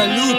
Салют,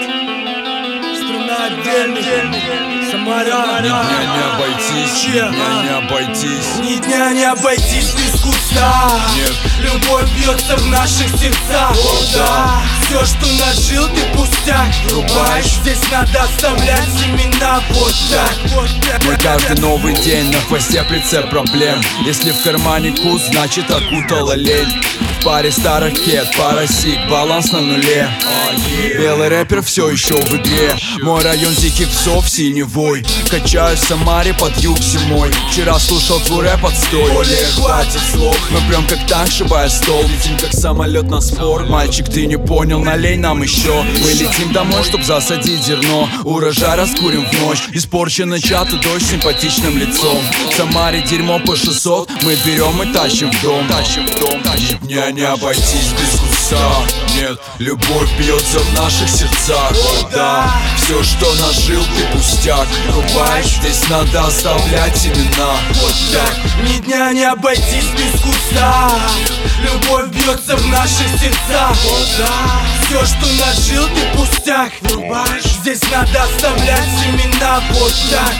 страна отдельных, Самара. Ни дня не обойтись, ни дня не обойтись. Ни дня не обойтись без куста. Нет. Любовь бьется в наших сердцах. О, да. Все, что нажил, ты пустяк. Рубаешь, здесь надо оставлять семена. Вот так. Мой каждый новый день на хвосте прицеп проблем. Если в кармане куст, значит окутала лень. В паре старых кет, парасик, баланс на нуле. Белый рэпер все еще в игре. Мой район диких псов синевой. Качаюсь в Самаре под юг зимой. Вчера слушал твой рэп отстой. Более хватит слов. Мы прям как танк, шибая стол. Летим как самолет на спор. Мальчик, ты не понял, налей нам еще. Мы летим домой, чтоб засадить зерно. Урожай раскурим в ночь. Испорченный чат и дождь с симпатичным лицом. В Самаре дерьмо по 600. Мы берем и тащим в дом. Ни дня не обойтись без куста. Нет, любовь бьется в наших сердцах. О, да, все, что нажил, ты пустяк. Рубаешь, здесь надо оставлять семена. Вот так. Ни дня не обойтись без куста. Любовь бьется в наших сердцах. О, да. Все, что нажил, ты пустяк. Рубаешь, здесь надо оставлять семена. Вот так.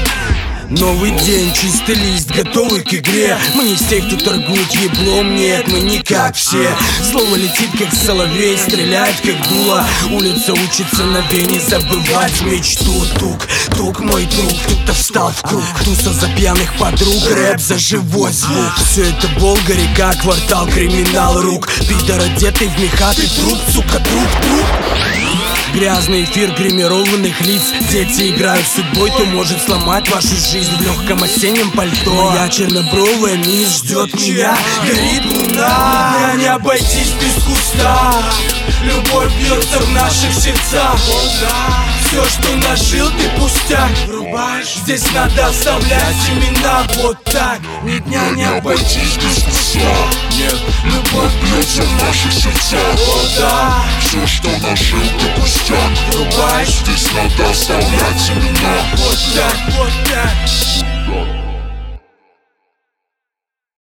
Новый день, чистый лист, готовый к игре. Мы не из тех, кто торгует еблом, нет, мы не как все. Слово летит, как соловей, стреляет, как дуло. Улица учится на вене забывать мечту. Тук, тук, мой друг, кто-то встал в круг. Туса за пьяных подруг, рэп за живой звук. Все это Волга, река, квартал, криминал рук. Пидор одетый в меха, ты труп, сука, труп. Грязный эфир гримированных лиц. Дети играют с судьбой, кто может сломать вашу жизнь в легком осеннем пальто. Моя чернобровая мисс ждет меня, горит луна. Ни дня не обойтись без куста. Любовь бьется в наших сердцах. Все, что нажил, ты пустяк. Рубаешь, здесь надо оставлять семена. Вот так. Ни дня не обойтись без куста. Нет, Любовь бьется в наших сердцах. О, да. Все, что нажил, ты пустяк. Рубаешь, Здесь надо оставлять семена.